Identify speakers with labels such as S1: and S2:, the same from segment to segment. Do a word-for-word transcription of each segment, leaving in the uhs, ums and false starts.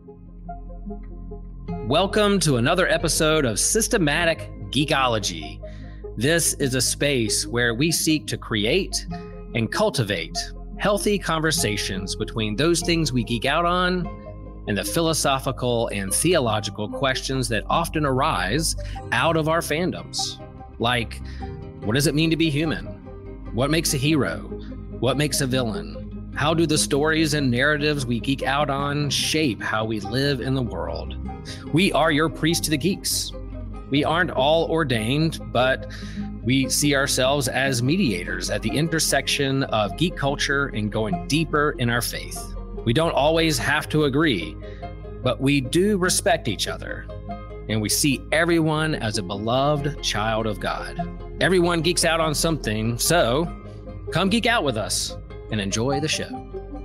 S1: Welcome to another episode of Systematic Geekology. This is a space where we seek to create and cultivate healthy conversations between those things we geek out on and the philosophical and theological questions that often arise out of our fandoms. Like, what does it mean to be human? What makes a hero? What makes a villain? How do the stories and narratives we geek out on shape how we live in the world? We are your priest to the geeks. We aren't all ordained, but we see ourselves as mediators at the intersection of geek culture and going deeper in our faith. We don't always have to agree, but we do respect each other, and we see everyone as a beloved child of God. Everyone geeks out on something, so come geek out with us and enjoy the show.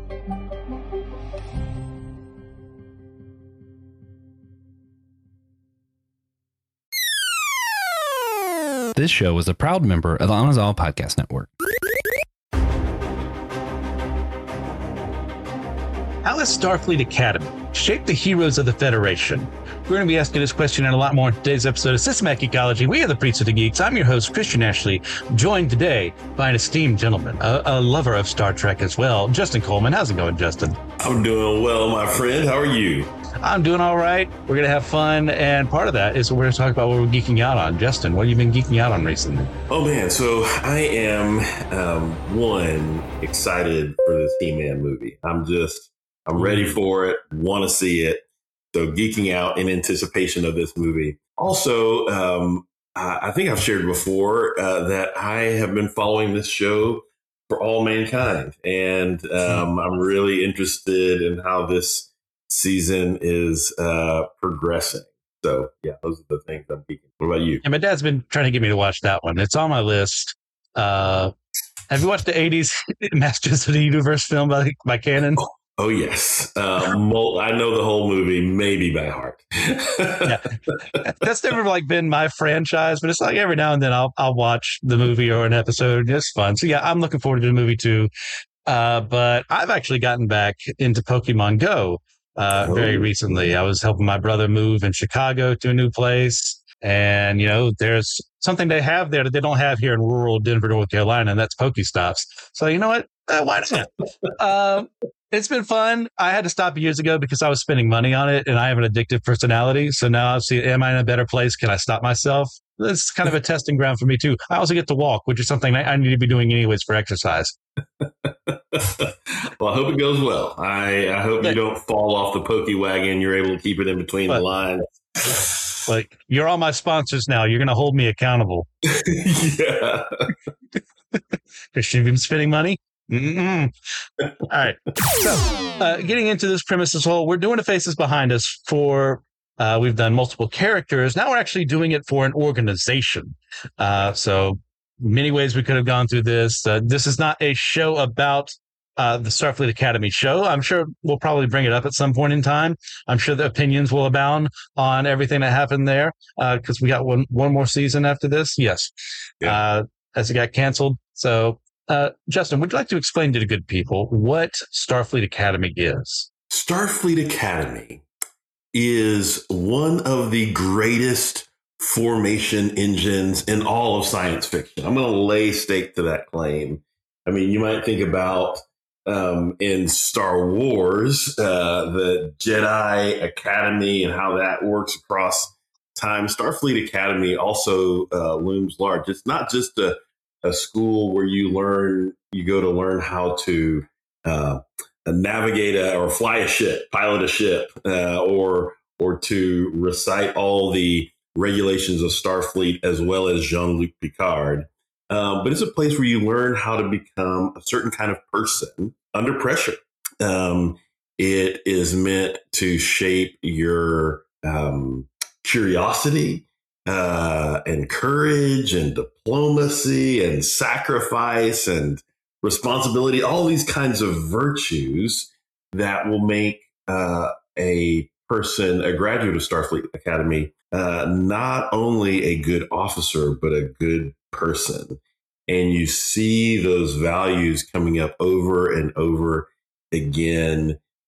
S2: This show is a proud member of the Anazal Podcast Network.
S3: How has Starfleet Academy shaped the heroes of the Federation? We're going to be asking this question and a lot more in today's episode of Systematic Geekology. We are the Priests of the Geeks. I'm your host, Christian Ashley, joined today by an esteemed gentleman, a, a lover of Star Trek as well, Justin Coleman. How's it going, Justin?
S4: I'm doing well, my friend. How are you?
S3: I'm doing all right. We're going to have fun, and part of that is we're going to talk about what we're geeking out on. Justin, what have you been geeking out on recently?
S4: Oh, man. So I am, um, one, excited for this He-Man movie. I'm just, I'm ready for it, want to see it. So geeking out in anticipation of this movie. Also, um, I think I've shared before uh, that I have been following this show For All Mankind, and um, I'm really interested in how this season is uh, progressing. So, yeah, those are the things I'm geeking. What about you?
S3: And my dad's been trying to get me to watch that one. It's on my list. Uh, have you watched the eighties Masters of the Universe film by, by Canon?
S4: Oh. Oh, yes. Um, I know the whole movie, maybe by heart.
S3: Yeah. That's never like been my franchise, but it's like every now and then I'll I'll watch the movie or an episode. It's fun. So, yeah, I'm looking forward to the movie, too. Uh, but I've actually gotten back into Pokemon Go uh, oh. very recently. I was helping my brother move in Chicago to a new place. And, you know, there's something they have there that they don't have here in rural Denver, North Carolina, and that's Pokestops. So, you know what? Uh, why not? um, It's been fun. I had to stop years ago because I was spending money on it, and I have an addictive personality. So now I see, am I in a better place? Can I stop myself? It's kind of a testing ground for me, too. I also get to walk, which is something I need to be doing anyways for exercise.
S4: Well, I hope it goes well. I, I hope you don't fall off the Poke Wagon. You're able to keep it in between but, the lines.
S3: Like, you're all my sponsors now. You're going to hold me accountable.
S4: Yeah.
S3: Because you've been spending money. Mm-mm. All right. So, uh, getting into this premise as whole, we're doing the faces behind us for, uh, we've done multiple characters. Now we're actually doing it for an organization. Uh, so, many ways we could have gone through this. Uh, this is not a show about uh, the Starfleet Academy show. I'm sure we'll probably bring it up at some point in time. I'm sure the opinions will abound on everything that happened there because uh, we got one, one more season after this. Yes. Yeah. Uh, as it got canceled. So, Uh, Justin, would you like to explain to the good people what Starfleet Academy is?
S4: Starfleet Academy is one of the greatest formation engines in all of science fiction. I'm going to lay stake to that claim. I mean, you might think about um, in Star Wars, uh, the Jedi Academy and how that works across time. Starfleet Academy also uh, looms large. It's not just a a school where you learn, you go to learn how to uh, navigate a, or fly a ship, pilot a ship, uh, or or to recite all the regulations of Starfleet as well as Jean-Luc Picard. Um, but it's a place where you learn how to become a certain kind of person under pressure. Um, it is meant to shape your um, curiosity, Uh, and courage and diplomacy and sacrifice and responsibility, all these kinds of virtues that will make uh, a person, a graduate of Starfleet Academy, uh, not only a good officer, but a good person. And you see those values coming up over and over again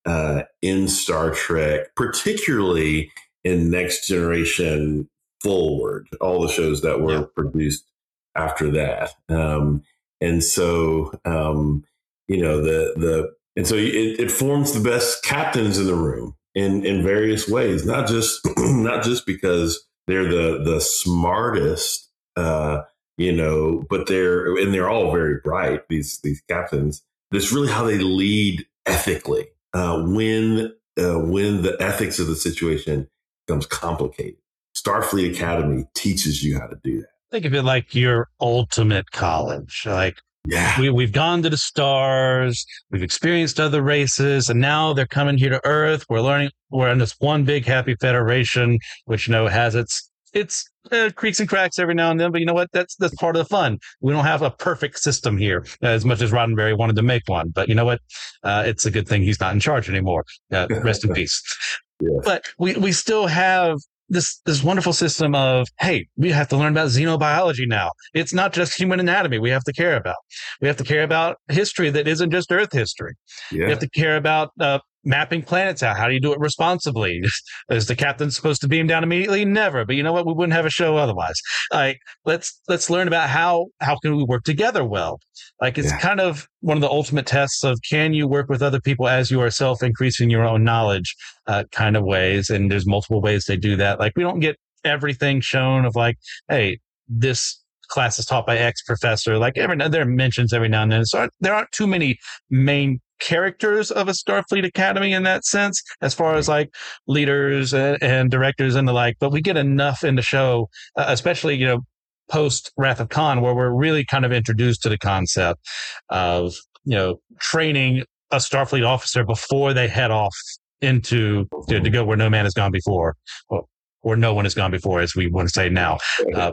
S4: uh, in Star Trek, particularly in Next Generation forward, all the shows that were yeah. produced after that. Um, and so, um, you know, the, the, and so it, it forms the best captains in the room in, in various ways, not just, not just because they're the, the smartest, uh, you know, but they're, and they're all very bright, these, these captains. That's really how they lead ethically, uh, when, uh, when the ethics of the situation becomes complicated. Starfleet Academy teaches you how to do that.
S3: Think of it like your ultimate college. Like, yeah. we, we've gone to the stars, we've experienced other races, and now they're coming here to Earth. We're learning, we're in this one big happy federation, which, you know, has its its uh, creaks and cracks every now and then. But you know what? That's that's part of the fun. We don't have a perfect system here, as much as Roddenberry wanted to make one. But you know what? Uh, it's a good thing he's not in charge anymore. Uh, rest in peace. Yeah. But we, we still have this this wonderful system of, hey, we have to learn about xenobiology now. It's not just human anatomy we have to care about. We have to care about history that isn't just Earth history. Yeah. We have to care about uh, mapping planets out. How do you do it responsibly? Is the captain supposed to beam down immediately? Never. But you know what? We wouldn't have a show otherwise. Like, let's let's learn about how how can we work together well. Like, it's yeah. kind of one of the ultimate tests of, can you work with other people as you are self increasing your own knowledge, uh, kind of ways. And there's multiple ways they do that. Like, we don't get everything shown of like, hey, this class is taught by X professor. Like, every there are mentions every now and then. So there aren't too many main characters of a Starfleet Academy in that sense, as far as like leaders and, and directors and the like. But we get enough in the show, uh, especially, you know, post Wrath of Khan, where we're really kind of introduced to the concept of, you know, training a Starfleet officer before they head off into to, to go where no man has gone before, or, or no one has gone before, as we want to say now. Uh,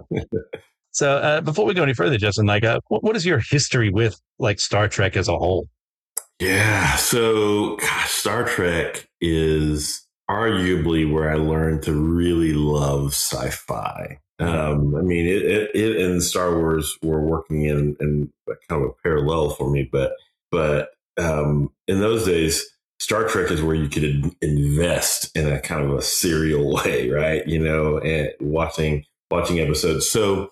S3: so uh, before we go any further, Justin, like, uh, what, what is your history with like Star Trek as a whole?
S4: Yeah, so gosh, Star Trek is arguably where I learned to really love sci-fi. Um, I mean, it, it, it and Star Wars were working in, in kind of a parallel for me, but but um, in those days, Star Trek is where you could invest in a kind of a serial way, right? You know, and watching watching episodes. So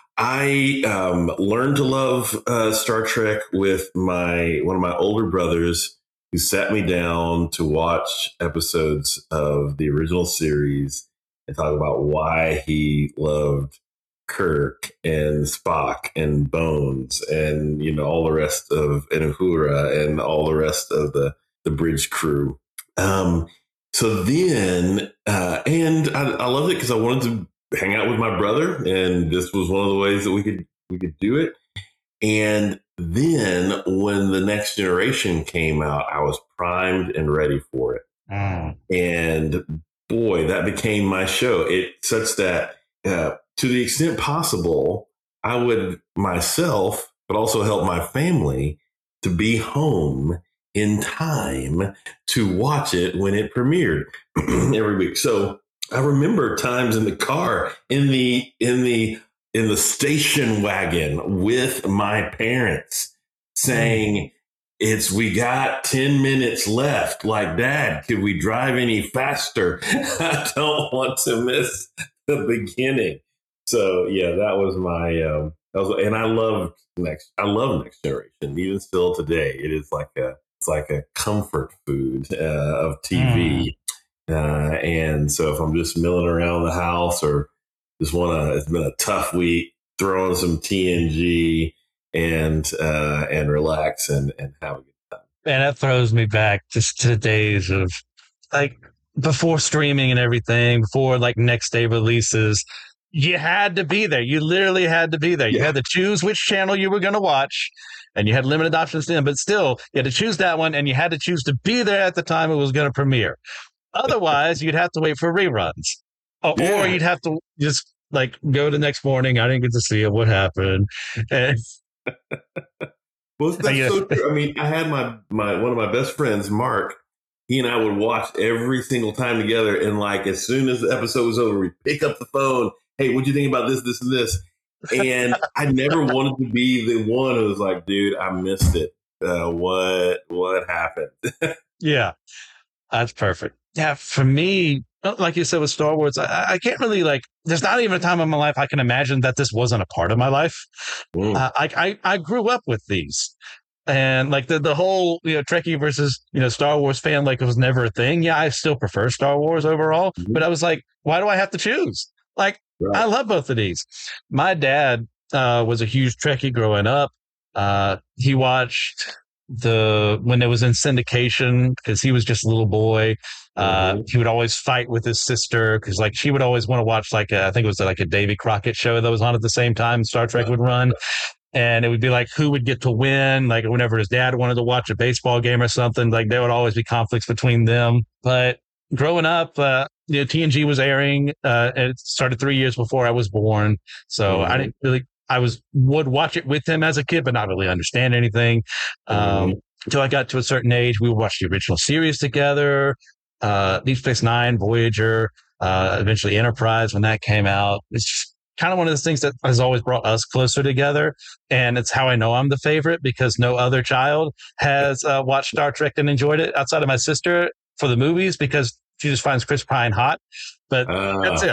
S4: I um, learned to love uh, Star Trek with my one of my older brothers, who sat me down to watch episodes of the original series and talk about why he loved Kirk and Spock and Bones and, you know, all the rest of and Uhura and all the rest of the, the bridge crew. Um, so then, uh, and I, I loved it because I wanted to hang out with my brother, and this was one of the ways that we could we could do it. And then when the Next Generation came out, I was primed and ready for it. Mm. And boy, that became my show. It such that uh, to the extent possible, I would myself, but also help my family to be home in time to watch it when it premiered every week. So I remember times in the car, in the in the in the station wagon with my parents saying, it's, we got ten minutes left. Like, Dad, could we drive any faster? I don't want to miss the beginning. So yeah, that was my, um, that was, and I love next, I love Next Generation. Even still today, it is like a, it's like a comfort food uh, of T V. Mm. Uh, and so if I'm just milling around the house or just want to, it's been a tough week, throw on some T N G and uh, and relax and, and have a good time.
S3: And that throws me back just to the days of like before streaming and everything, before like next day releases. You had to be there. You literally had to be there. You yeah. had to choose which channel you were going to watch, and you had limited options then, but still you had to choose that one, and you had to choose to be there at the time it was going to premiere. Otherwise, you'd have to wait for reruns, or, yeah. or you'd have to just like go the next morning. I didn't get to see it. What happened? And,
S4: well, that's yeah. so true. I mean, I had my, my one of my best friends, Mark. He and I would watch every single time together, and like as soon as the episode was over, we'd pick up the phone. Hey, what do you think about this, this, and this? And I never wanted to be the one who was like, dude, I missed it. Uh, what what happened?
S3: Yeah. That's perfect. Yeah, for me, like you said with Star Wars, I, I can't really like. There's not even a time in my life I can imagine that this wasn't a part of my life. Mm. Uh, I, I I grew up with these, and like the the whole you know Trekkie versus you know Star Wars fan, like it was never a thing. Yeah, I still prefer Star Wars overall, mm-hmm. but I was like, why do I have to choose? Like, right. I love both of these. My dad uh, was a huge Trekkie growing up. Uh, he watched the when it was in syndication because he was just a little boy. Uh, mm-hmm. He would always fight with his sister because like she would always want to watch like a, I think it was like a Davy Crockett show that was on at the same time Star Trek would run. And it would be like who would get to win, like whenever his dad wanted to watch a baseball game or something, like there would always be conflicts between them. But growing up, uh, you know, T N G was airing. Uh, and it started three years before I was born. So mm-hmm. I didn't really, I was, would watch it with him as a kid, but not really understand anything. Mm-hmm. Um, until I got to a certain age, we would watch the original series together. Uh, Deep Space Nine, Voyager, uh, eventually Enterprise when that came out. It's just kind of one of those things that has always brought us closer together. And it's how I know I'm the favorite because no other child has uh, watched Star Trek and enjoyed it outside of my sister for the movies because she just finds Chris Pine hot. But uh. that's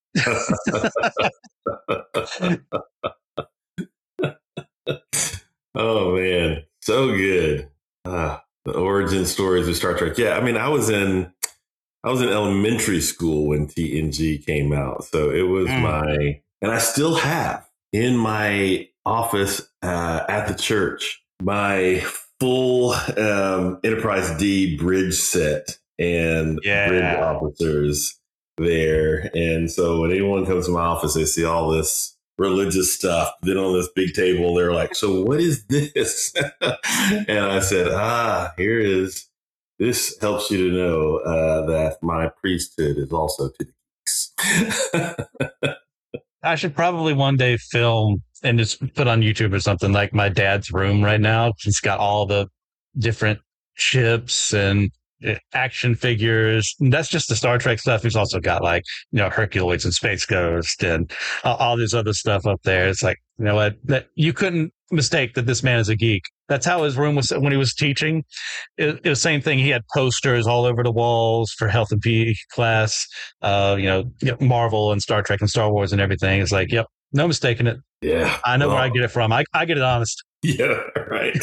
S4: it. Oh, man. So good. Uh, the origin stories of Star Trek. Yeah, I mean, I was in I was in elementary school when T N G came out. So it was mm. my, and I still have in my office uh, at the church, my full um, Enterprise D bridge set and yeah. bridge officers there. And so when anyone comes to my office, they see all this religious stuff. Then on this big table, they're like, so what is this? And I said, ah, here is, this helps you to know uh, that my priesthood is also to the geeks.
S3: I should probably one day film and just put on YouTube or something like my dad's room right now. He's got all the different ships and action figures. And that's just the Star Trek stuff. He's also got like, you know, Hercules and Space Ghost and uh, all this other stuff up there. It's like, you know what, that you couldn't mistake that this man is a geek. That's how his room was when he was teaching. It, it was the same thing. He had posters all over the walls for health and P E class, uh, you know, Marvel and Star Trek and Star Wars and everything. It's like, yep, no mistaking it.
S4: Yeah.
S3: I know well, where I get it from. I, I get it honest.
S4: Yeah, right.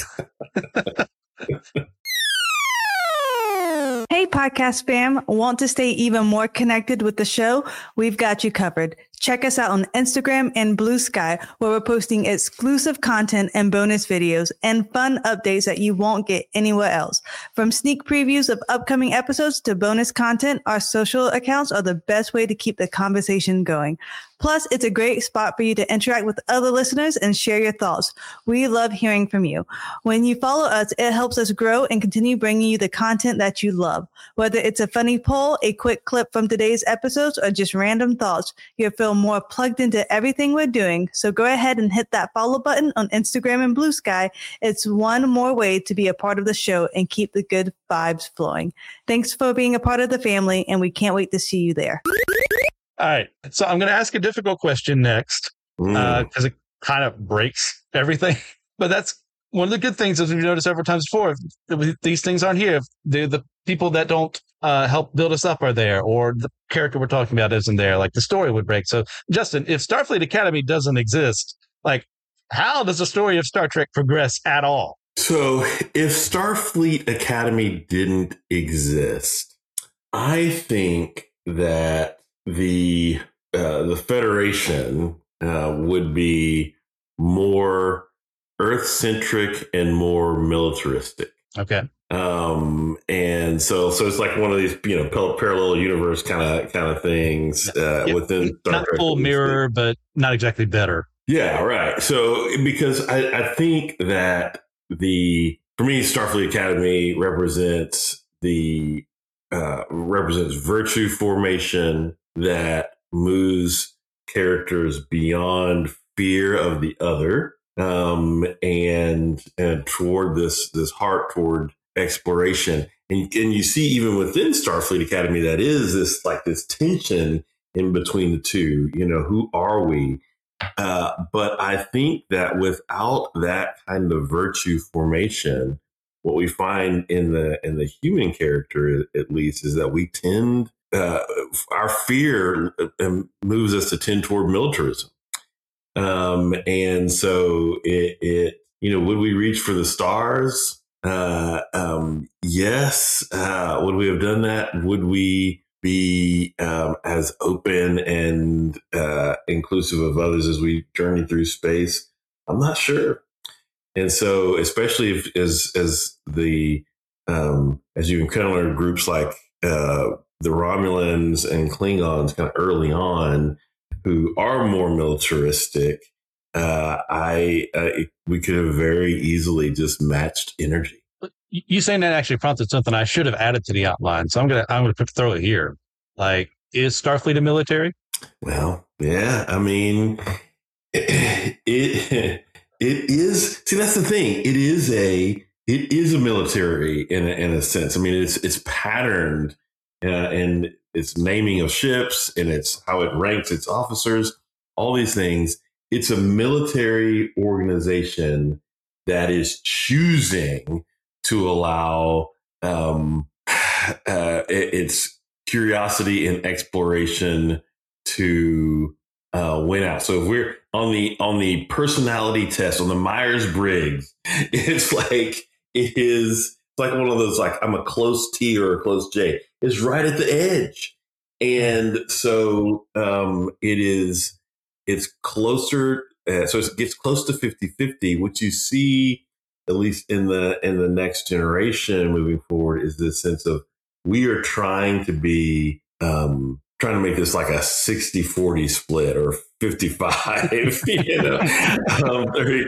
S5: Hey, podcast fam. Want to stay even more connected with the show? We've got you covered. Check us out on Instagram and Blue Sky, where we're posting exclusive content and bonus videos and fun updates that you won't get anywhere else. From sneak previews of upcoming episodes to bonus content, our social accounts are the best way to keep the conversation going. Plus, it's a great spot for you to interact with other listeners and share your thoughts. We love hearing from you. When you follow us, it helps us grow and continue bringing you the content that you love. Whether it's a funny poll, a quick clip from today's episodes, or just random thoughts, you'll feel more plugged into everything we're doing. So go ahead and hit that follow button on Instagram and Blue Sky. It's one more way to be a part of the show and keep the good vibes flowing. Thanks for being a part of the family, and we can't wait to see you there.
S3: All right. So I'm going to ask a difficult question next because mm. uh, it kind of breaks everything. But that's one of the good things, as we've noticed several times before. If these things aren't here. They're the people that don't uh, help build us up are there, or the character we're talking about isn't there. Like the story would break. So, Justin, if Starfleet Academy doesn't exist, like how does the story of Star Trek progress at all?
S4: So if Starfleet Academy didn't exist, I think that the uh, the Federation uh, would be more Earth-centric and more militaristic.
S3: Okay.
S4: Um, and so so it's like one of these, you know, parallel universe kind of kind of things uh, yeah. within Star
S3: not
S4: Trek.
S3: Full mirror, but not exactly better.
S4: Yeah, right. So because I, I think that the for me, Starfleet Academy represents the uh, represents virtue formation that moves characters beyond fear of the other, um, and and toward this this heart toward exploration. And and you see even within Starfleet Academy that is this like this tension in between the two. You know, who are we? Uh, but I think that without that kind of virtue formation, what we find in the in the human character, at least, is that we tend uh, our fear moves us to tend toward militarism, um, and so it, it you know would we reach for the stars? Uh, um, yes. Uh, would we have done that? Would we be um, as open and uh, inclusive of others as we journey through space? I'm not sure. And so, especially if, as as the um, as you encounter groups like uh, the Romulans and Klingons, kind of early on, who are more militaristic, uh, I uh, we could have very easily just matched energy.
S3: You saying that actually prompted something I should have added to the outline, so I'm gonna I'm gonna throw it here. Like, is Starfleet a military?
S4: Well, yeah. I mean, it it, it is. See, that's the thing. It is a it is a military in a, in a sense. I mean, it's it's patterned uh, in its naming of ships and it's how it ranks its officers. All these things. It's a military organization that is choosing to allow um, uh, its curiosity and exploration to uh, win out. So if we're on the on the personality test, on the Myers-Briggs, it's like it is it's like one of those, like, I'm a close T or a close J. It's right at the edge. And so um, it is it's closer. Uh, so it gets close to fifty-fifty, which you see at least in the in the next generation moving forward, is this sense of we are trying to be um, trying to make this like a sixty forty split or fifty-five, you know, um,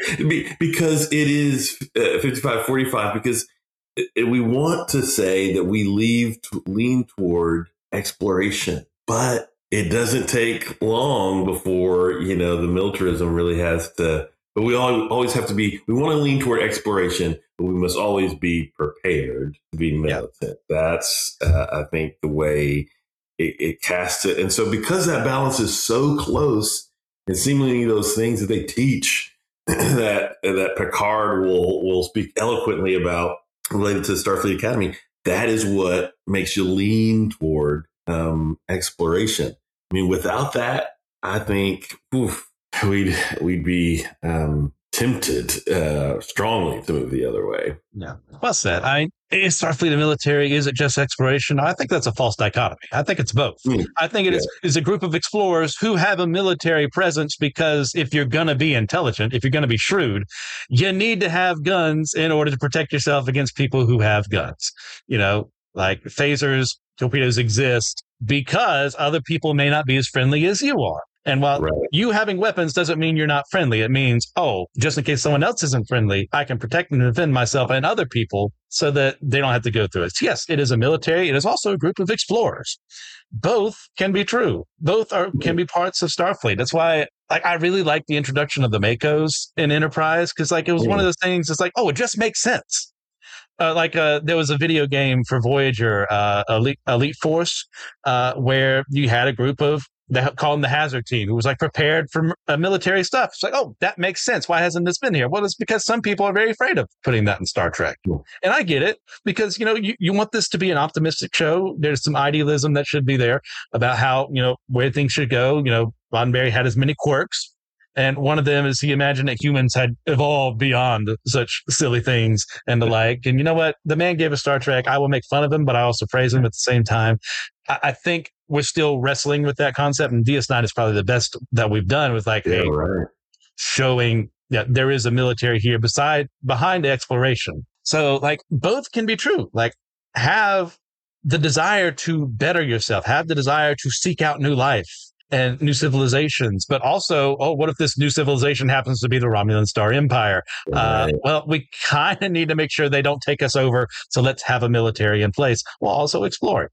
S4: because it is uh, fifty-five forty-five, because it, we want to say that we leave to lean toward exploration, but it doesn't take long before, you know, the militarism really has to. But we all, always have to be, we want to lean toward exploration, but we must always be prepared to be militant. Yeah. That's, uh, I think, the way it, it casts it. And so because that balance is so close, and seemingly those things that they teach that that Picard will, will speak eloquently about related to Starfleet Academy, that is what makes you lean toward um, exploration. I mean, without that, I think, oof, we'd we'd be um, tempted uh, strongly to move the other way.
S3: Yeah, well said. I is Starfleet a military? Is it just exploration? I think that's a false dichotomy. I think it's both. Mm, I think it yeah. is, is a group of explorers who have a military presence, because if you're going to be intelligent, if you're going to be shrewd, you need to have guns in order to protect yourself against people who have guns. You know, like phasers, torpedoes exist because other people may not be as friendly as you are. And while right. you having weapons doesn't mean you're not friendly, it means, oh, just in case someone else isn't friendly, I can protect and defend myself and other people so that they don't have to go through it. So yes, it is a military. It is also a group of explorers. Both can be true. Both are can be parts of Starfleet. That's why like I really like the introduction of the Makos in Enterprise, because like it was mm. one of those things. It's like, oh, it just makes sense. Uh, like uh, there was a video game for Voyager, uh, Elite, Elite Force, uh, where you had a group of, they call them the Hazard Team, who was like prepared for uh, military stuff. It's like, oh, that makes sense. Why hasn't this been here? Well, it's because some people are very afraid of putting that in Star Trek. Cool. And I get it, because, you know, you, you want this to be an optimistic show. There's some idealism that should be there about how, you know, where things should go. You know, Roddenberry had his many quirks. And one of them is he imagined that humans had evolved beyond such silly things and the like. And you know what? The man gave us Star Trek. I will make fun of him, but I also praise him at the same time. I, I think we're still wrestling with that concept. And D S nine is probably the best that we've done with like,
S4: yeah,
S3: hey,
S4: right.
S3: showing that there is a military here beside behind exploration. So like both can be true. Like have the desire to better yourself, have the desire to seek out new life and new civilizations, but also, oh, what if this new civilization happens to be the Romulan Star Empire? Right. Uh, well, we kind of need to make sure they don't take us over. So let's have a military in place while also exploring.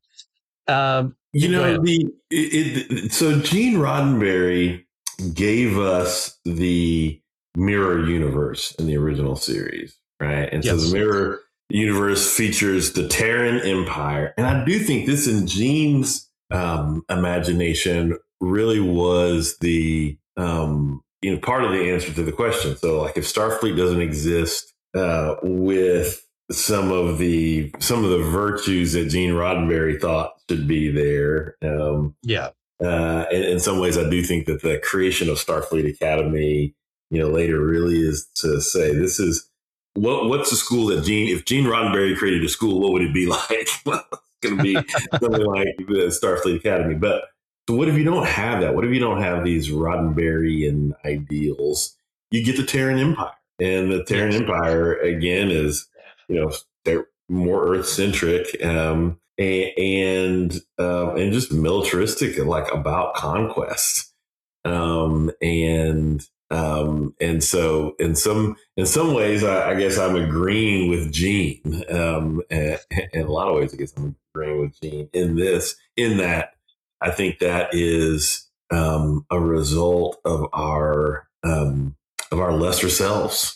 S3: Um,
S4: you know, the it, it, so Gene Roddenberry gave us the mirror universe in the original series, right? And yes. so the mirror universe features the Terran Empire, and I do think this in Gene's um, imagination really was the um, you know part of the answer to the question. So, like, if Starfleet doesn't exist uh, with some of the some of the virtues that Gene Roddenberry thought should be there. Um,
S3: yeah.
S4: Uh, in, in some ways, I do think that the creation of Starfleet Academy, you know, later really is to say this is what what's the school that Gene, if Gene Roddenberry created a school, what would it be like? Well, it's going to be something like the Starfleet Academy. But so what if you don't have that? What if you don't have these Roddenberryan ideals? You get the Terran Empire, and the Terran Empire again is, you know, they're more Earth centric. Um, And and, uh, and just militaristic, like about conquest, um, and um, and so in some in some ways, I, I guess I'm agreeing with Gene. Um, and, and in a lot of ways, I guess I'm agreeing with Gene in this. In that, I think that is um, a result of our um, of our lesser selves.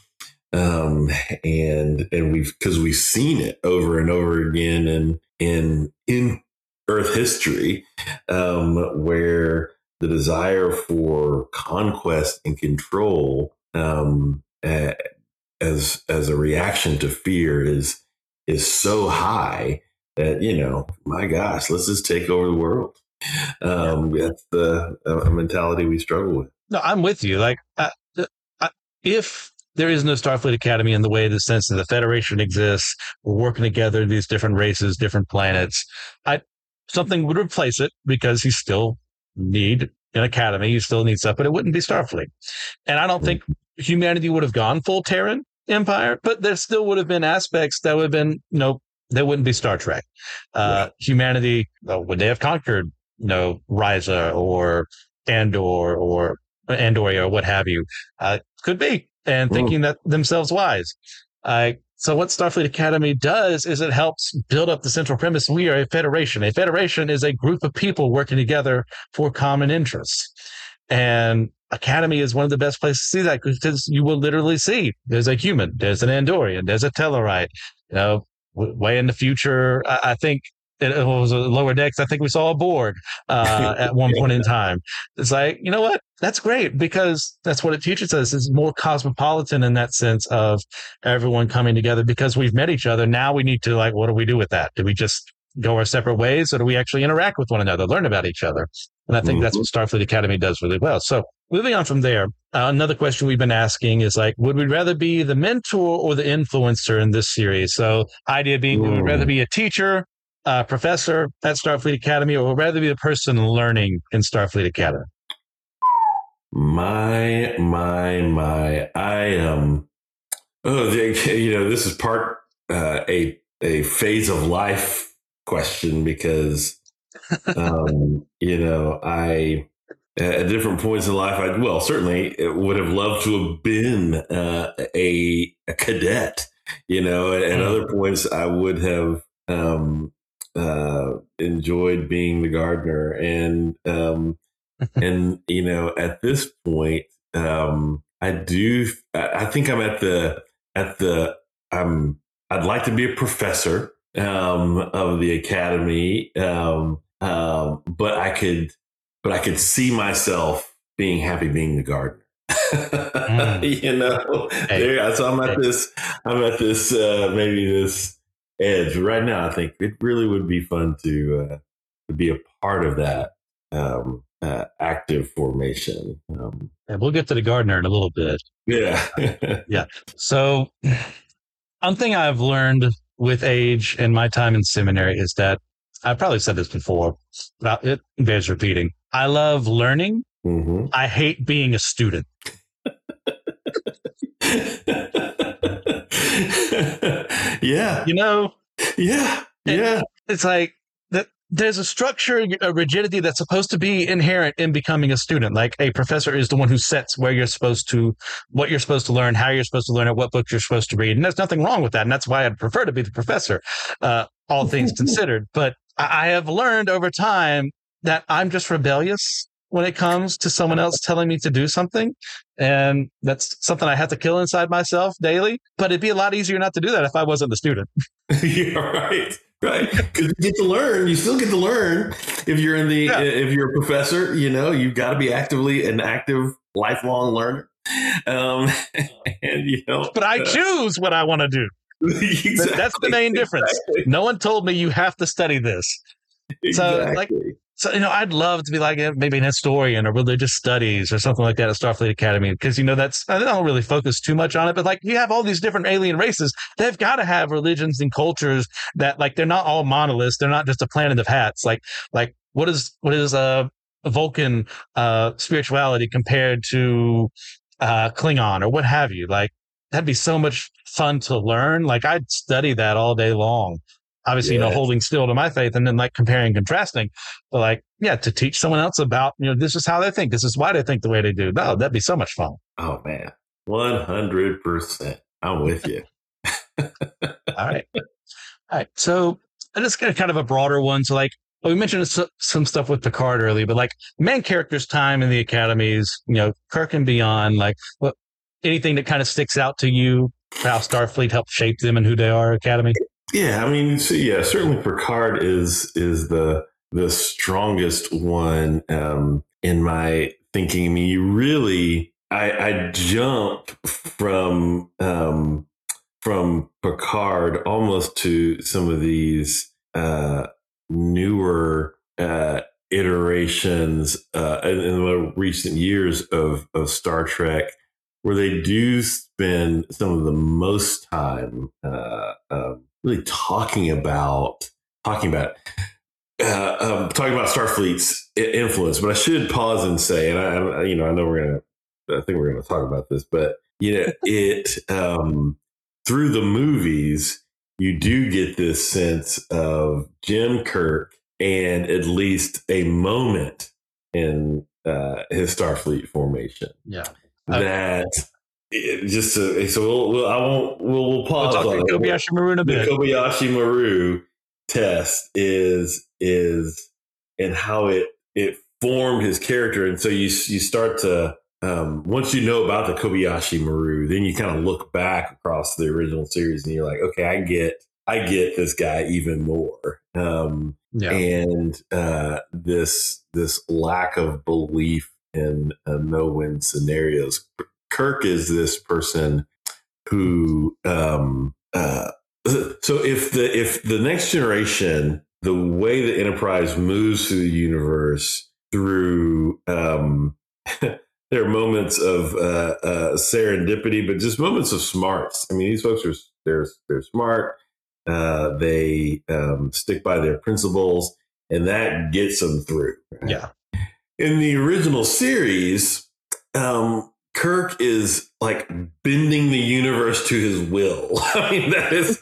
S4: Um, and, and we've, cause we've seen it over and over again in, in, in Earth history, um, where the desire for conquest and control, um, uh, as, as a reaction to fear is, is so high that, you know, my gosh, let's just take over the world. Um, that's the uh, mentality we struggle with.
S3: No, I'm with you. Like, uh, uh, if, there is no Starfleet Academy in the way, the sense that the Federation exists. We're working together, these different races, different planets. I something would replace it because you still need an academy. You still need stuff, but it wouldn't be Starfleet. And I don't think humanity would have gone full Terran Empire, but there still would have been aspects that would have been, you know, that wouldn't be Star Trek. Uh, yeah. Humanity, well, would they have conquered, you know, Risa or Andor or Andoria or what have you? Uh, could be. And thinking that themselves wise. Uh, so what Starfleet Academy does is it helps build up the central premise. We are a federation. A federation is a group of people working together for common interests. And Academy is one of the best places to see that because you will literally see there's a human, there's an Andorian, there's a Tellarite. You know, w- way in the future, I, I think it, it was a lower decks. I think we saw a Borg uh, at one point in time. It's like, you know what? That's great because that's what it teaches us. It's more cosmopolitan in that sense of everyone coming together because we've met each other. Now we need to like, what do we do with that? Do we just go our separate ways or do we actually interact with one another, learn about each other? And I think mm-hmm. that's what Starfleet Academy does really well. So moving on from there, uh, another question we've been asking is like, would we rather be the mentor or the influencer in this series? So idea being, would we rather be a teacher, uh, professor at Starfleet Academy, or would rather be the person learning in Starfleet Academy?
S4: My, my, my, I am, um, oh, you know, this is part, uh, a, a phase of life question because, um, you know, I, at different points in life, I, well, certainly would have loved to have been, uh, a, a cadet, you know, at, at other points I would have, um, uh, enjoyed being the gardener and, um, and, you know, at this point, um, I do, I think I'm at the, at the, I'm, I'd like to be a professor, um, of the academy. Um, um, but I could, but I could see myself being happy being the gardener, mm. you know, hey. there, so I'm at hey. this, I'm at this, uh, maybe this edge right now. I think it really would be fun to, uh, to be a part of that, um, uh, active formation. Um,
S3: and we'll get to the gardener in a little bit.
S4: Yeah.
S3: yeah. So one thing I've learned with age and my time in seminary is that I've probably said this before, but it bears repeating. I love learning. Mm-hmm. I hate being a student.
S4: yeah.
S3: You know?
S4: Yeah. Yeah.
S3: It's like that. There's a structure, a rigidity that's supposed to be inherent in becoming a student. Like a professor is the one who sets where you're supposed to, what you're supposed to learn, how you're supposed to learn it, what books you're supposed to read. And there's nothing wrong with that. And that's why I'd prefer to be the professor, uh, all things considered. But I have learned over time that I'm just rebellious when it comes to someone else telling me to do something. And that's something I have to kill inside myself daily. But it'd be a lot easier not to do that if I wasn't the student.
S4: You're right. Right. Because you get to learn. You still get to learn if you're in the, yeah. if you're a professor, you know, you've got to be actively an active lifelong learner. Um, and, you know,
S3: but I choose what I want to do.
S4: Exactly.
S3: That's the main difference.
S4: Exactly.
S3: No one told me you have to study this. So,
S4: Exactly.
S3: like, so you know, I'd love to be like a, maybe an historian or religious studies or something like that at Starfleet Academy, because you know that's I don't really focus too much on it. But like, you have all these different alien races. They've got to have religions and cultures that like they're not all monoliths. They're not just a planet of hats. Like, like what is what is uh, a Vulcan uh, spirituality compared to uh, Klingon or what have you? Like, that'd be so much fun to learn. Like, I'd study that all day long. Obviously, yes. you know, holding still to my faith and then like comparing and contrasting. But like, yeah, to teach someone else about, you know, this is how they think. This is why they think the way they do. No, that'd be so much fun.
S4: Oh, man. one hundred percent. I'm with you.
S3: All right. All right. So I just got kind of a broader one. So like, well, we mentioned some stuff with Picard earlier, but like main characters' time in the academies, you know, Kirk and beyond, like what, anything that kind of sticks out to you, how Starfleet helped shape them and who they are, Academy?
S4: Yeah, I mean, so yeah, certainly Picard is is the the strongest one um, in my thinking. I mean, you really, I, I jump from um, from Picard almost to some of these uh, newer uh, iterations uh, in, in the recent years of of Star Trek, where they do spend some of the most time uh, um, really talking about talking about uh, um, talking about Starfleet's influence. But I should pause and say, and I, I you know, I know we're gonna, I think we're gonna talk about this, but you know, it um, through the movies, you do get this sense of Jim Kirk and at least a moment in uh, his Starfleet formation.
S3: Yeah.
S4: That it, just to, so we'll, we'll I won't we'll, we'll pause
S3: we'll
S4: on
S3: the Kobayashi Maru in a bit.
S4: The Kobayashi Maru test is is and how it it formed his character, and so you you start to um, once you know about the Kobayashi Maru, then you kind of look back across the original series and you're like, okay, I get I get this guy even more. Um, yeah. And uh, this this lack of belief in uh, no-win scenarios. Kirk is this person who, um, uh, so if the if the next generation, the way the Enterprise moves through the universe through, um, there are moments of uh, uh, serendipity, but just moments of smarts. I mean, these folks are they're they're smart. Uh, they um, stick by their principles, and that gets them through. Right?
S3: Yeah.
S4: In the original series, um, Kirk is like bending the universe to his will. I mean, that is,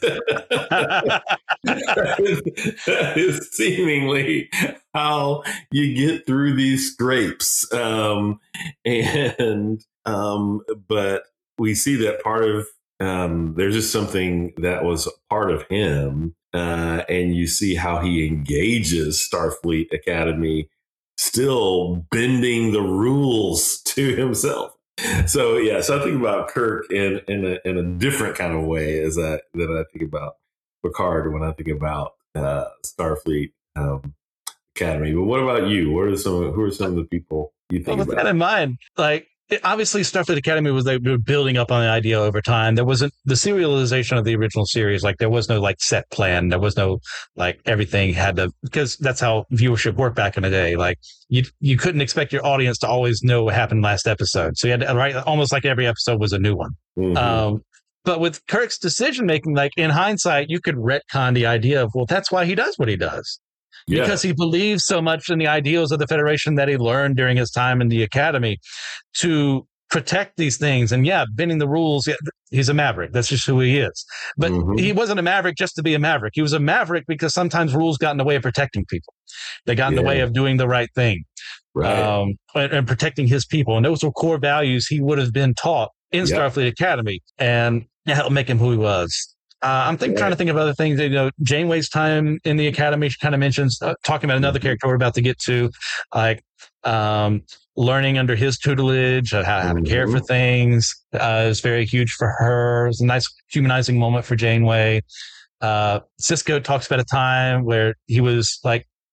S4: that is, that is seemingly how you get through these scrapes. Um, and, um, but we see that part of, um, there's just something that was part of him. Uh, and you see how he engages Starfleet Academy, still bending the rules to himself. So yeah, so I think about Kirk in in a, in a different kind of way as I that I think about Picard when I think about uh, Starfleet um, Academy. But what about you? What are some who are some of the people you think
S3: well, with
S4: about?
S3: That in mind, like. It, obviously, Starfleet Academy was they were building up on the idea over time. There wasn't the serialization of the original series. Like there was no like set plan. There was no like everything had to, because that's how viewership worked back in the day. Like you you couldn't expect your audience to always know what happened last episode. So you had to, right, almost like every episode was a new one. Mm-hmm. Um, but with Kirk's decision making, like in hindsight, you could retcon the idea of, well, that's why he does what he does. Yeah. Because he believes so much in the ideals of the Federation that he learned during his time in the Academy to protect these things. And yeah, bending the rules, yeah, he's a maverick. That's just who he is. But mm-hmm. he wasn't a maverick just to be a maverick. He was a maverick because sometimes rules got in the way of protecting people. They got in yeah. the way of doing the right thing, right. um, and, and protecting his people. And those were core values he would have been taught in yep. Starfleet Academy, and that helped make him who he was. Uh, I'm think, yeah. trying to think of other things. You know, Janeway's time in the Academy, she kind of mentions uh, talking about another mm-hmm. character we're about to get to, like um, learning under his tutelage, uh, how, how to mm-hmm. care for things uh, is very huge for her. It's a nice humanizing moment for Janeway. Uh, Sisko talks about a time where he was like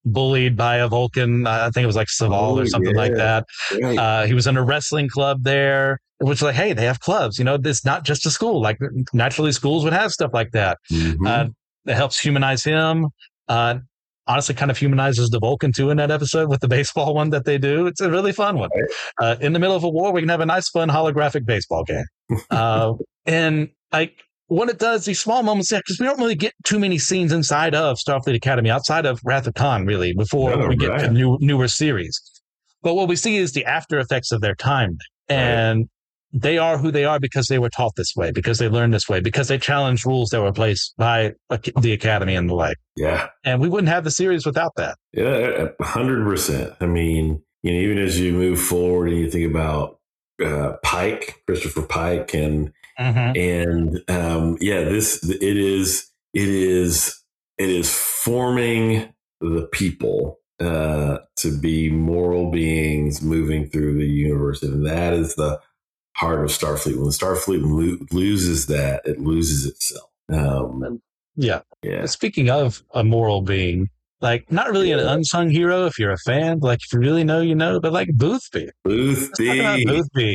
S3: bullied by a Vulcan. I think it was like Saval
S4: Oh,
S3: or something
S4: yeah.
S3: like that.
S4: Right.
S3: Uh, he was in a wrestling club there, which like, hey, they have clubs. You know, it's not just a school. Like naturally, schools would have stuff like that.
S4: Mhm.
S3: Uh, it helps humanize him. Uh, honestly, kind of humanizes the Vulcan too in that episode with the baseball one that they do. It's a really fun one. Uh, in the middle of a war, we can have a nice, fun holographic baseball game. Uh, and like what it does, these small moments, because we don't really get too many scenes inside of Starfleet Academy, outside of Wrath of Khan, really, before
S4: Oh,
S3: we get
S4: right.
S3: to new, newer series. But what we see is the after effects of their time. And right. They are who they are because they were taught this way, because they learned this way, because they challenged rules that were placed by the Academy and the like.
S4: Yeah.
S3: And we wouldn't have the series without that.
S4: Yeah, one hundred percent. I mean, you know, even as you move forward and you think about uh, Pike, Christopher Pike, and mm-hmm. and um, yeah, this it is it is it is forming the people uh, to be moral beings moving through the universe, and that is the heart of Starfleet. When Starfleet lo- loses that, it loses itself. Um,
S3: yeah,
S4: yeah.
S3: Speaking of a moral being, like not really yeah. an unsung hero if you're a fan, like if you really know, you know, but like Boothby.
S4: Boothby.
S3: Boothby.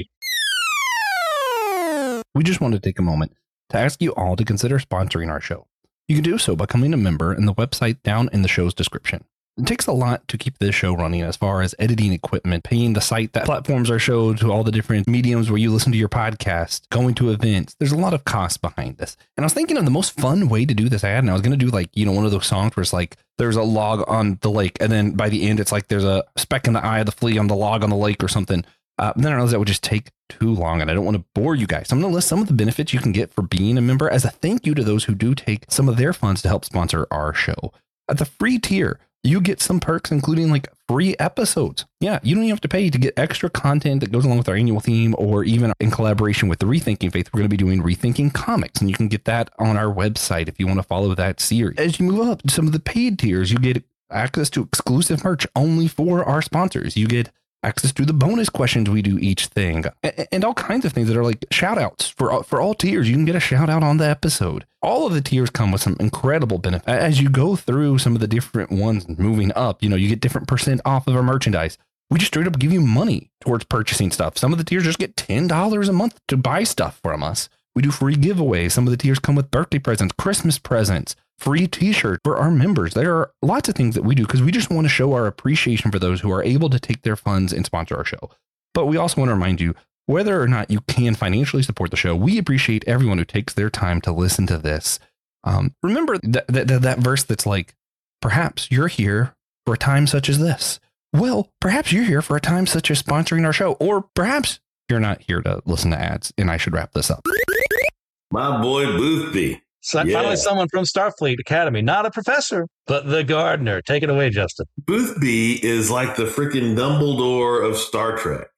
S2: We just want to take a moment to ask you all to consider sponsoring our show. You can do so by becoming a member in the website down in the show's description. It takes a lot to keep this show running as far as editing equipment, paying the site that platforms our show to all the different mediums where you listen to your podcast, going to events. There's a lot of cost behind this. And I was thinking of the most fun way to do this ad. And I was going to do like, you know, one of those songs where it's like, there's a log on the lake. And then by the end, it's like there's a speck in the eye of the flea on the log on the lake or something. Uh, then I realized that would just take too long and I don't want to bore you guys. So I'm going to list some of the benefits you can get for being a member as a thank you to those who do take some of their funds to help sponsor our show. At the free tier, you get some perks, including like free episodes. Yeah, you don't even have to pay to get extra content that goes along with our annual theme, or even in collaboration with the Rethinking Faith, we're going to be doing Rethinking Comics, and you can get that on our website if you want to follow that series. As you move up to some of the paid tiers, you get access to exclusive merch only for our sponsors. You get access to the bonus questions we do each thing, and all kinds of things that are like shout outs for, for all tiers. You can get a shout out on the episode. All of the tiers come with some incredible benefits. As you go through some of the different ones moving up, you know, you get different percent off of our merchandise. We just straight up give you money towards purchasing stuff. Some of the tiers just get ten dollars a month to buy stuff from us. We do free giveaways. Some of the tiers come with birthday presents, Christmas presents, free t-shirts for our members. There are lots of things that we do because we just want to show our appreciation for those who are able to take their funds and sponsor our show. But we also want to remind you, whether or not you can financially support the show, we appreciate everyone who takes their time to listen to this. Um, remember that, that, that verse that's like, perhaps you're here for a time such as this. Well, perhaps you're here for a time such as sponsoring our show, or perhaps you're not here to listen to ads, and I should wrap this up.
S4: My boy Boothby.
S3: So yeah. Finally, someone from Starfleet Academy, not a professor, but the gardener. Take it away, Justin.
S4: Boothby is like the freaking Dumbledore of Star Trek.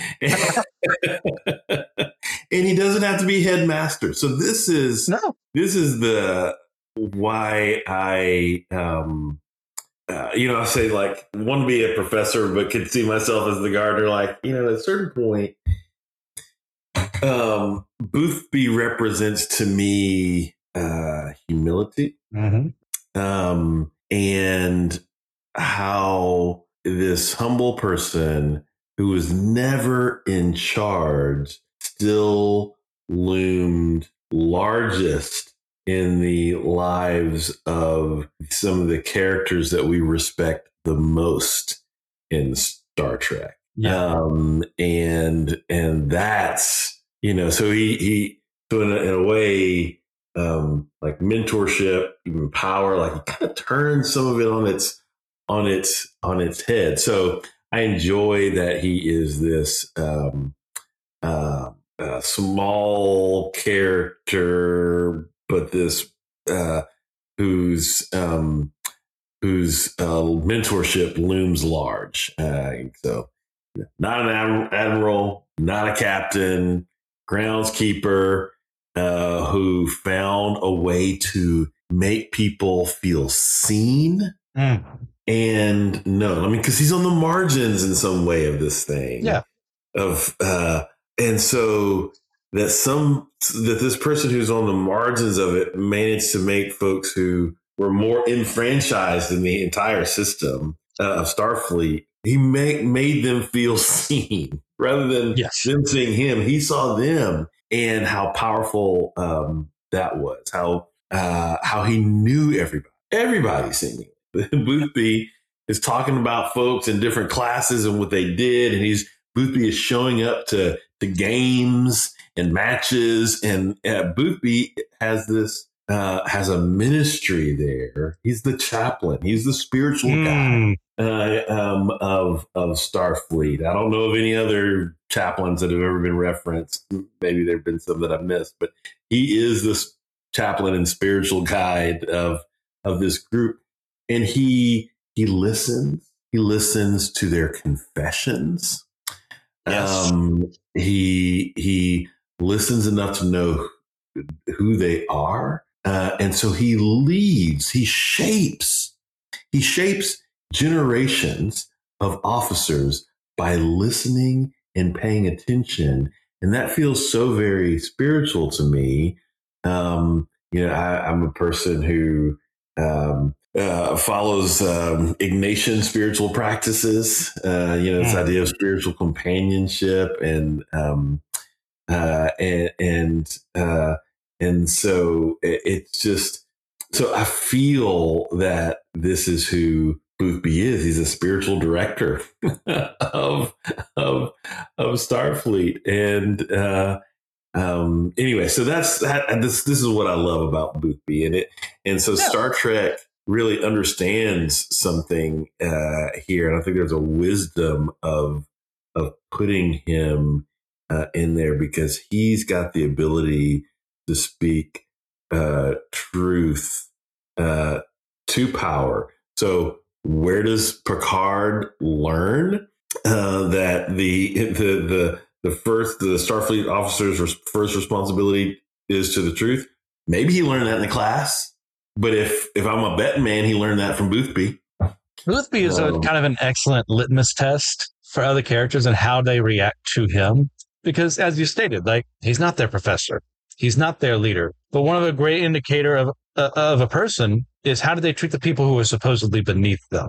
S4: And he doesn't have to be headmaster. So this is
S3: no.
S4: This is the why I um uh, you know, I say like want to be a professor, but could see myself as the gardener. Like, you know, at a certain point, um, Boothby represents to me uh, humility,
S3: mm-hmm.
S4: um, and how this humble person who was never in charge still loomed largest in the lives of some of the characters that we respect the most in Star Trek.
S3: Yeah.
S4: Um, and, and that's, you know, so he, he, so in a, in a way, um, like mentorship, even power, like he kind of turns some of it on its, on its, on its head. So I enjoy that he is this, um, uh, uh small character, but this uh, whose um, whose uh, mentorship looms large. Uh, so, not an admiral, admiral, not a captain, groundskeeper uh, who found a way to make people feel seen
S3: mm.
S4: and known. I mean, because he's on the margins in some way of this thing.
S3: Yeah.
S4: Of uh, and so. That some that this person who's on the margins of it managed to make folks who were more enfranchised in the entire system uh, of Starfleet, he make, made them feel seen rather than
S3: yes.
S4: them seeing him. He saw them and how powerful um, that was, how uh, how he knew everybody. Everybody's singing. Boothby is talking about folks in different classes and what they did, and he's Boothby is showing up to to games and matches, and uh, Boothby has this uh, has a ministry there. He's the chaplain. He's the spiritual mm. guy uh, um, of of Starfleet. I don't know of any other chaplains that have ever been referenced. Maybe there have been some that I've missed, but he is this chaplain and spiritual guide of of this group, and he he listens. He listens to their confessions.
S3: Yes.
S4: Um, he he listens enough to know who they are, uh, and so he leads. He shapes. He shapes generations of officers by listening and paying attention, and that feels so very spiritual to me. Um, you know, I, I'm a person who um, uh, follows um, Ignatian spiritual practices. Uh, you know, this idea of spiritual companionship, and um, uh, and and uh, and so it, it's just so I feel that this is who Boothby is. He's a spiritual director of of of Starfleet, and. Uh, Um, anyway, so that's that. This this is what I love about Boothby, and it and so yeah. Star Trek really understands something uh, here, and I think there's a wisdom of of putting him uh, in there because he's got the ability to speak uh, truth uh, to power. So where does Picard learn uh, that the the the The first, the Starfleet officer's first responsibility is to the truth? Maybe he learned that in the class, but if if I'm a betting man, he learned that from Boothby.
S3: Boothby is um, a kind of an excellent litmus test for other characters and how they react to him, because as you stated, like he's not their professor, he's not their leader, but one of a great indicator of uh, of a person is how do they treat the people who are supposedly beneath them.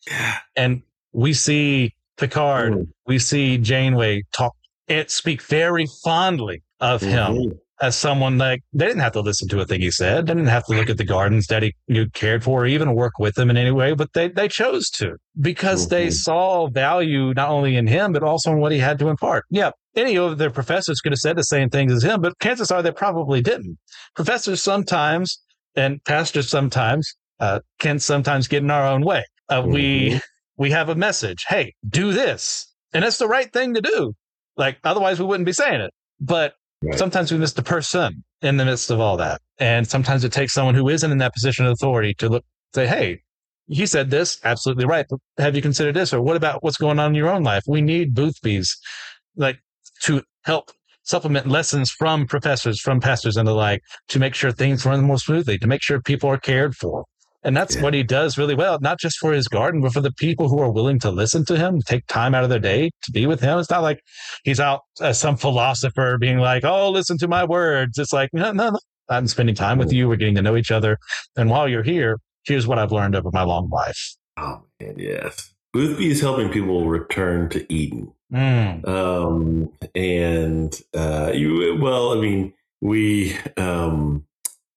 S3: And we see Picard, mm. we see Janeway talk. It speak very fondly of him mm-hmm. as someone like they didn't have to listen to a thing he said. They didn't have to look at the gardens that he you cared for or even work with him in any way, but they, they chose to because mm-hmm. they saw value not only in him, but also in what he had to impart. Yeah. Any of their professors could have said the same things as him, but chances are they probably didn't. Professors sometimes and pastors sometimes uh, can sometimes get in our own way. Uh, mm-hmm. We we have a message. Hey, do this. And it's the right thing to do. Like, otherwise we wouldn't be saying it. But right. sometimes we miss the person in the midst of all that. And sometimes it takes someone who isn't in that position of authority to look, say, hey, he said this, absolutely right. But have you considered this? Or what about what's going on in your own life? We need Boothbys like to help supplement lessons from professors, from pastors and the like, to make sure things run more smoothly, to make sure people are cared for. And that's yeah. what he does really well, not just for his garden, but for the people who are willing to listen to him, take time out of their day to be with him. It's not like he's out as some philosopher being like, oh, listen to my words. It's like, no, no, no. I'm spending time with you. We're getting to know each other. And while you're here, here's what I've learned over my long life.
S4: Oh, man, yes. Boothby is helping people return to Eden.
S3: Mm.
S4: Um, and, uh, you, well, I mean, we, um,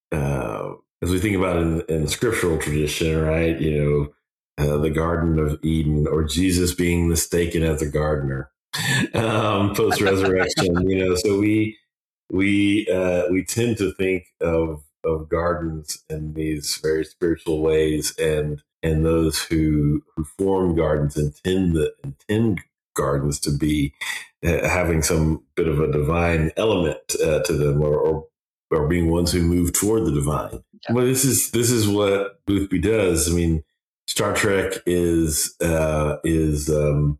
S4: uh, as we think about it in, in the scriptural tradition, right? You know, uh, the Garden of Eden, or Jesus being mistaken as a gardener um, post resurrection. you know, so we we uh, we tend to think of of gardens in these very spiritual ways, and and those who who form gardens intend the intend gardens to be uh, having some bit of a divine element uh, to them, or, or or being ones who move toward the divine. Yeah. Well, this is this is what Boothby does. I mean, Star Trek is uh, is um,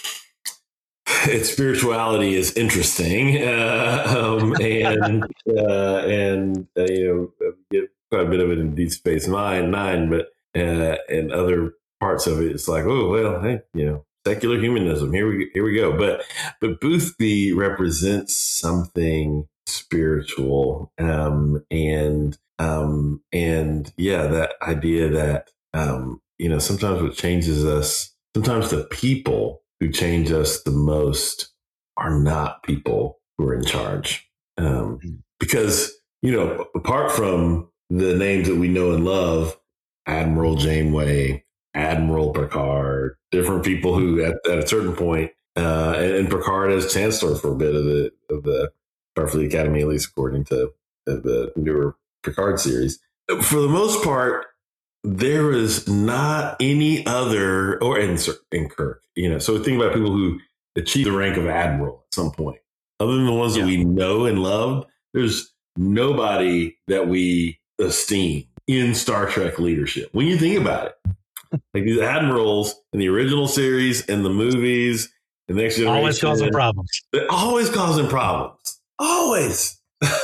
S4: its spirituality is interesting, uh, um, and uh, and uh, you know, get quite a bit of it in Deep Space Nine, Nine, but uh, and other parts of it, it's like, oh well, hey, you know, secular humanism. Here we here we go. But but Boothby represents something spiritual, um, and um, and yeah, that idea that um, you know, sometimes what changes us, sometimes the people who change us the most are not people who are in charge, um, because you know, apart from the names that we know and love, Admiral Janeway, Admiral Picard, different people who at, at a certain point, uh, and, and Picard as Chancellor for a bit of the of the Starfleet Academy, at least according to the, the newer Picard series. For the most part, there is not any other, or in, in Kirk, you know. So think about people who achieve the rank of Admiral at some point, other than the ones yeah. that we know and love. There's nobody that we esteem in Star Trek leadership. When you think about it, like these admirals in the original series and the movies, the Next Generation,
S3: always causing problems.
S4: They're always causing problems. Always.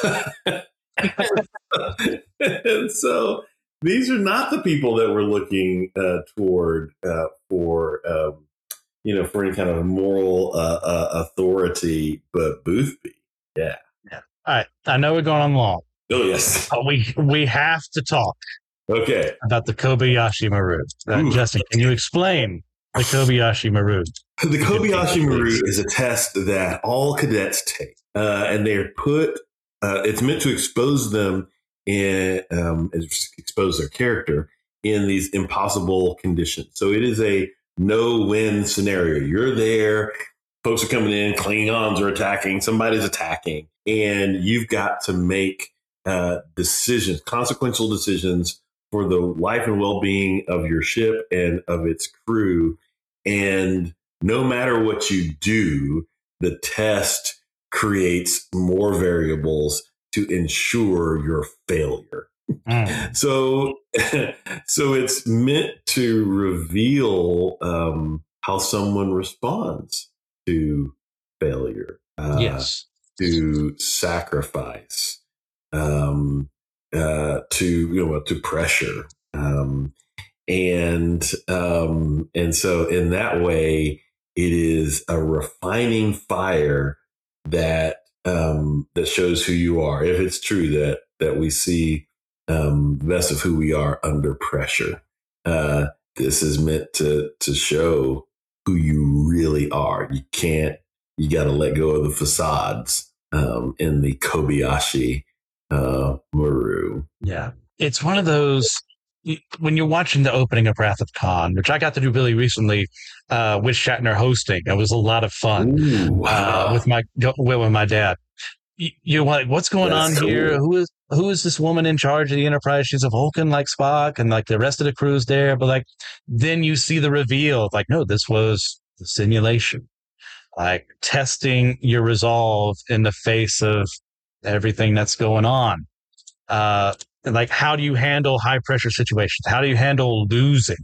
S4: And so these are not the people that we're looking uh, toward uh, for, um, you know, for any kind of moral uh, uh, authority, but Boothby. Yeah.
S3: Yeah. All right. I know we're going on long.
S4: Oh, yes.
S3: But we, we have to talk.
S4: Okay.
S3: About the Kobayashi Maru. Uh, Justin, can you explain the Kobayashi Maru?
S4: The Kobayashi Maru is a test that all cadets take, uh, and they're put. Uh, it's meant to expose them in, um, expose their character in these impossible conditions. So it is a no-win scenario. You're there, folks are coming in, Klingons are attacking, somebody's attacking, and you've got to make uh, decisions, consequential decisions for the life and well-being of your ship and of its crew. And no matter what you do, the test creates more variables to ensure your failure. Mm. So, so it's meant to reveal um, how someone responds to failure, uh,
S3: yes,
S4: to sacrifice, um, uh, to you know, to pressure, um, and um, and so in that way, it is a refining fire that um, that shows who you are. If it's true that that we see um, the best of who we are under pressure, uh, this is meant to to show who you really are. You can't. You got to let go of the facades um, in the Kobayashi uh, Maru.
S3: Yeah, it's one of those. When you're watching the opening of Wrath of Khan, which I got to do really recently uh, with Shatner hosting, it was a lot of fun.
S4: Ooh, wow.
S3: uh, with my with my dad. You, you're like, what's going That's on cool. here? Who is who is this woman in charge of the Enterprise? She's a Vulcan like Spock, and like the rest of the crew's there. But like, then you see the reveal. Like, no, this was the simulation. Like testing your resolve in the face of everything that's going on. Uh, And like, how do you handle high pressure situations? How do you handle losing?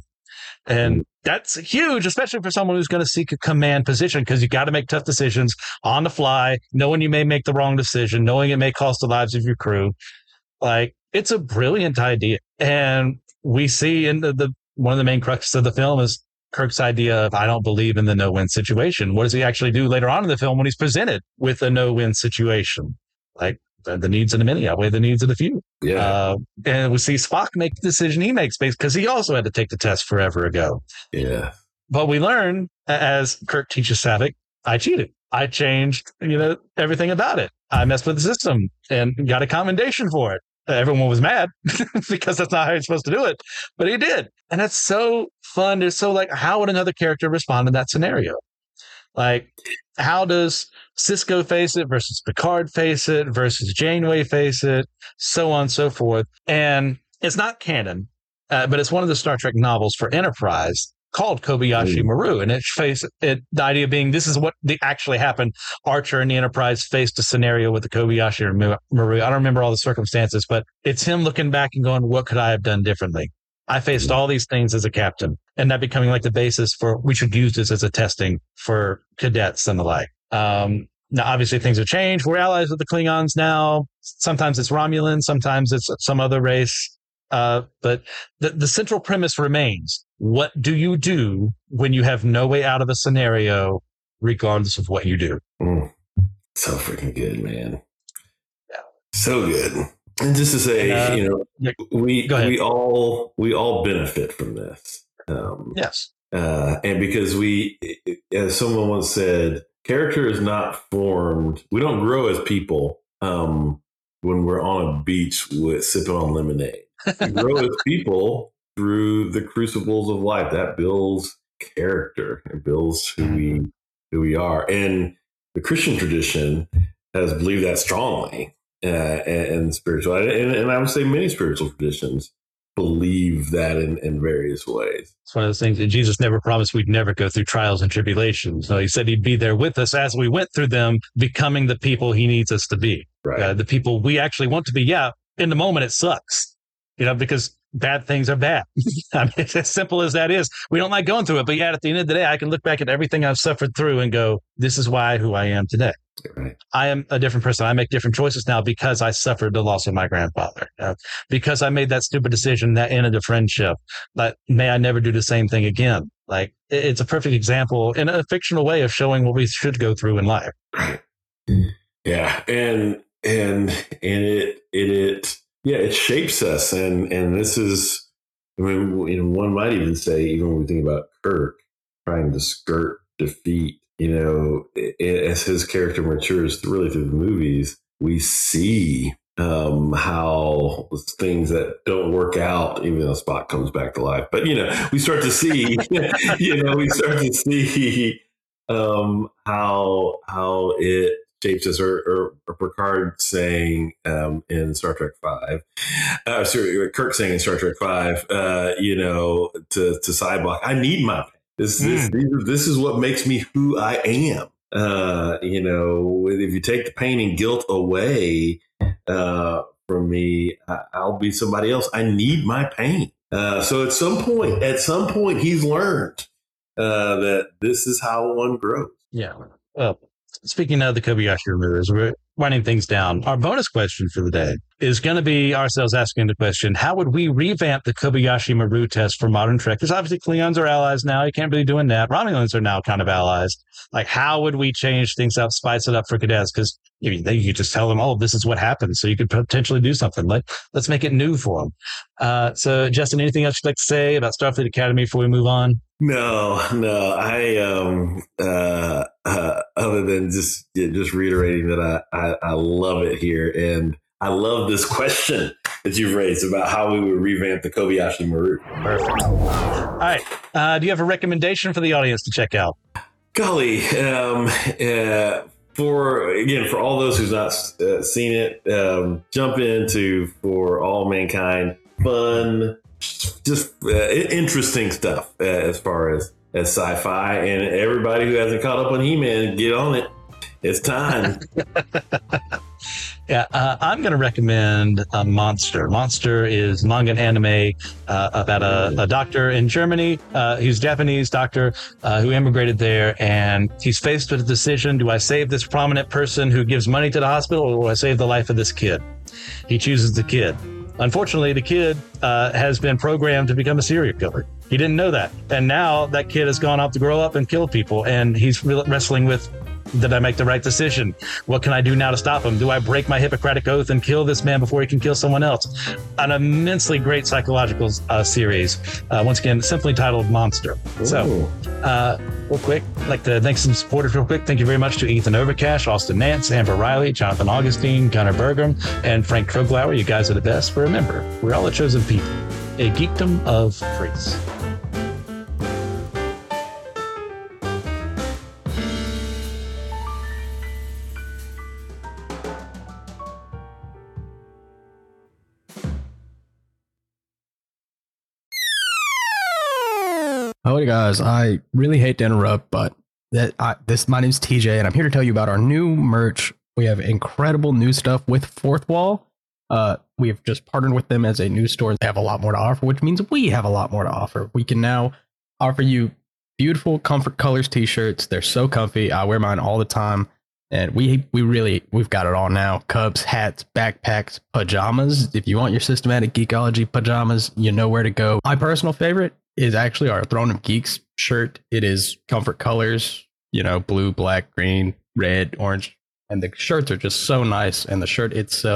S3: And that's huge, especially for someone who's going to seek a command position, because you got to make tough decisions on the fly, knowing you may make the wrong decision, knowing it may cost the lives of your crew. Like, it's a brilliant idea. And we see in the, the one of the main cruxes of the film is Kirk's idea of, I don't believe in the no-win situation. What does he actually do later on in the film when he's presented with a no-win situation? Like, the needs of the many outweigh the needs of the few.
S4: Yeah.
S3: Uh, and we see Spock make the decision he makes based because he also had to take the test forever ago.
S4: Yeah.
S3: But we learn, as Kirk teaches Saavik, I cheated. I changed, you know, everything about it. I messed with the system and got a commendation for it. Everyone was mad because that's not how you're supposed to do it, but he did. And it's so fun. It's so like, how would another character respond in that scenario? Like, how does Sisko face it versus Picard face it versus Janeway face it, so on and so forth. And it's not canon, uh, but it's one of the Star Trek novels for Enterprise called Kobayashi mm. Maru. And it face it, the idea being this is what the, actually happened. Archer and the Enterprise faced a scenario with the Kobayashi Maru. I don't remember all the circumstances, but it's him looking back and going, what could I have done differently? I faced all these things as a captain, and that becoming like the basis for we should use this as a testing for cadets and the like. Um, now, obviously, things have changed. We're allies with the Klingons now. Sometimes it's Romulan, sometimes it's some other race. Uh, but the, the central premise remains. What do you do when you have no way out of a scenario, regardless of what you do?
S4: Mm. So freaking good, man. So good. And just to say, uh, you know, we we all we all benefit from this. Um,
S3: yes.
S4: Uh, and because we, as someone once said, character is not formed. We don't grow as people um, when we're on a beach with sipping on lemonade. We grow as people through the crucibles of life. That builds character. It builds who we who we are. And the Christian tradition has believed that strongly. Uh, and, and spiritual, and, and I would say many spiritual traditions believe that in, in various ways.
S3: It's one of those things that Jesus never promised we'd never go through trials and tribulations. No, he said he'd be there with us as we went through them, becoming the people he needs us to be.
S4: Right.
S3: Uh, the people we actually want to be. Yeah, in the moment it sucks, you know, because bad things are bad. I mean, it's as simple as that is. We don't like going through it, but yet at the end of the day, I can look back at everything I've suffered through and go, this is why who I am today.
S4: Right.
S3: I am a different person. I make different choices now because I suffered the loss of my grandfather, uh, because I made that stupid decision that ended a friendship. Like, may I never do the same thing again. Like, it's a perfect example in a fictional way of showing what we should go through in life.
S4: Right. Yeah. And, and, and it, it, it, yeah, it shapes us. And, and this is, I mean, you know, one might even say, even when we think about Kirk trying to skirt defeat, you know, it, as his character matures really through the movies, we see um, how things that don't work out, even though Spock comes back to life. But, you know, we start to see, you know, we start to see um, how how it shapes us, or, or, or Picard saying um, in Star Trek Five, uh, sorry, Kirk saying in Star Trek Five, uh, you know, to to Cybok, I need my. This, this, mm. this is what makes me who I am. Uh, you know, if you take the pain and guilt away uh, from me, I, I'll be somebody else. I need my pain. Uh, so at some point, at some point, he's learned uh, that this is how one grows.
S3: Yeah. Well, speaking of the Kobayashi Maru, as we're winding things down, our bonus question for the day is going to be ourselves asking the question, how would we revamp the Kobayashi Maru test for modern Trek? Because obviously Klingons are allies now. You can't really doing that. Romulans are now kind of allies. Like, how would we change things up, spice it up for cadets? Because you, you could just tell them, oh, this is what happens. So you could potentially do something. Like, let's make it new for them. Uh, so, Justin, anything else you'd like to say about Starfleet Academy before we move on?
S4: No, no. I um uh, uh other than just yeah, just reiterating that I, I I love it here, and I love this question that you've raised about how we would revamp the Kobayashi Maru.
S3: Perfect. All right. Uh, do you have a recommendation for the audience to check out?
S4: Golly, um, uh, for again for all those who's not uh, seen it, um, jump into For All Mankind. Fun. Just uh, interesting stuff uh, as far as, as sci-fi, and everybody who hasn't caught up on He-Man, get on it. It's time.
S3: Yeah, uh, I'm going to recommend uh, Monster. Monster is manga and anime uh, about a, a doctor in Germany. Uh, he's a Japanese doctor uh, who immigrated there, and he's faced with a decision. Do I save this prominent person who gives money to the hospital, or do I save the life of this kid? He chooses the kid. Unfortunately, the kid uh, has been programmed to become a serial killer. He didn't know that. And now that kid has gone off to grow up and kill people. And he's wrestling with, did I make the right decision? What can I do now to stop him? Do I break my Hippocratic oath and kill this man before he can kill someone else? An immensely great psychological uh, series. Uh, once again, simply titled Monster. Ooh. So, uh, real quick, I'd like to thank some supporters real quick. Thank you very much to Ethan Overcash, Austin Nance, Amber Riley, Jonathan Augustine, Gunnar Bergam, and Frank Troglauer. You guys are the best. But remember, we're all the chosen people. A geekdom of priests.
S6: Howdy guys, I really hate to interrupt, but that I, this my name's T J, and I'm here to tell you about our new merch. We have incredible new stuff with Fourth Wall. Uh, we have just partnered with them as a new store. They have a lot more to offer, which means we have a lot more to offer. We can now offer you beautiful Comfort Colors t-shirts. They're so comfy. I wear mine all the time, and we we really we've got it all now. Cups, hats, backpacks, pajamas. If you want your systematic geekology pajamas, you know where to go. My personal favorite is actually our Throne of Geeks shirt. It is Comfort Colors, you know, blue, black, green, red, orange, and the shirts are just so nice. And the shirt itself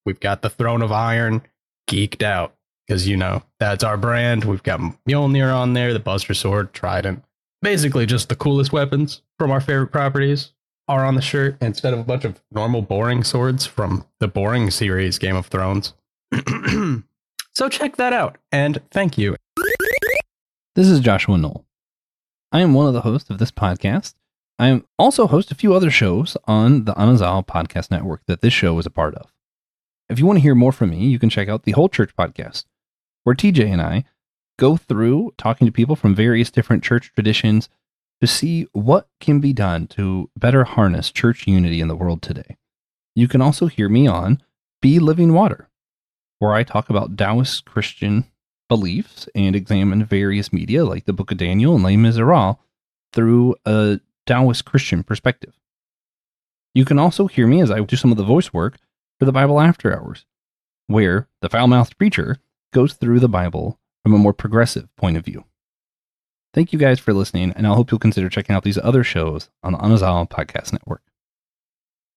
S6: We've got the Throne of Iron, geeked out, because, you know, that's our brand. We've got Mjolnir on there, the Buster Sword, Trident. Basically just the coolest weapons from our favorite properties are on the shirt instead of a bunch of normal boring swords from the boring series Game of Thrones. So check that out, and thank you.
S2: This is Joshua Knoll. I am one of the hosts of this podcast. I am also host a few other shows on the Anazal Podcast Network that this show is a part of. If you want to hear more from me, you can check out the Whole Church Podcast, where T J and I go through talking to people from various different church traditions to see what can be done to better harness church unity in the world today. You can also hear me on Be Living Water, where I talk about Taoist Christian beliefs and examine various media like the Book of Daniel and Les Miserables through a Taoist Christian perspective. You can also hear me as I do some of the voice work for the Bible After Hours, where the foul-mouthed preacher goes through the Bible from a more progressive point of view. Thank you guys for listening, and I hope you'll consider checking out these other shows on the Anazal Podcast Network.